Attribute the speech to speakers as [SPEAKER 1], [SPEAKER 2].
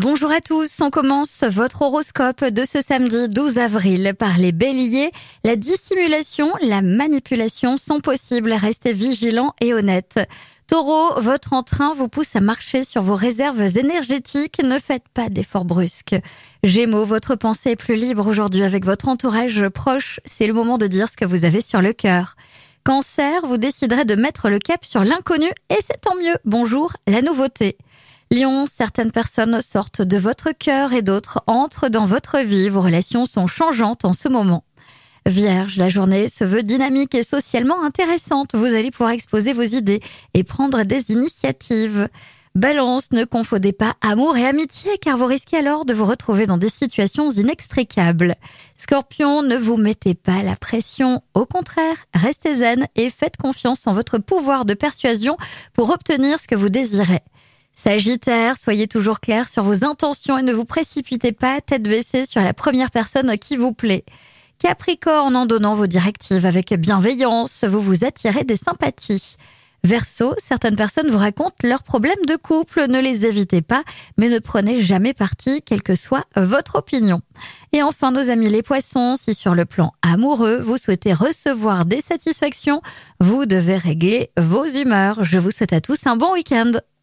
[SPEAKER 1] Bonjour à tous, on commence votre horoscope de ce samedi 12 avril par les béliers. La dissimulation, la manipulation sont possibles, restez vigilants et honnêtes. Taureau, votre entrain vous pousse à marcher sur vos réserves énergétiques, ne faites pas d'efforts brusques. Gémeaux, votre pensée est plus libre aujourd'hui avec votre entourage proche, c'est le moment de dire ce que vous avez sur le cœur. Cancer, vous déciderez de mettre le cap sur l'inconnu et c'est tant mieux, bonjour la nouveauté. Lion, certaines personnes sortent de votre cœur et d'autres entrent dans votre vie. Vos relations sont changeantes en ce moment. Vierge, la journée se veut dynamique et socialement intéressante. Vous allez pouvoir exposer vos idées et prendre des initiatives. Balance, ne confondez pas amour et amitié car vous risquez alors de vous retrouver dans des situations inextricables. Scorpion, ne vous mettez pas la pression. Au contraire, restez zen et faites confiance en votre pouvoir de persuasion pour obtenir ce que vous désirez. Sagittaire, soyez toujours clair sur vos intentions et ne vous précipitez pas tête baissée sur la première personne qui vous plaît. Capricorne, en donnant vos directives avec bienveillance, vous vous attirez des sympathies. Verseau, certaines personnes vous racontent leurs problèmes de couple, ne les évitez pas, mais ne prenez jamais parti, quelle que soit votre opinion. Et enfin, nos amis les poissons, si sur le plan amoureux, vous souhaitez recevoir des satisfactions, vous devez régler vos humeurs. Je vous souhaite à tous un bon week-end.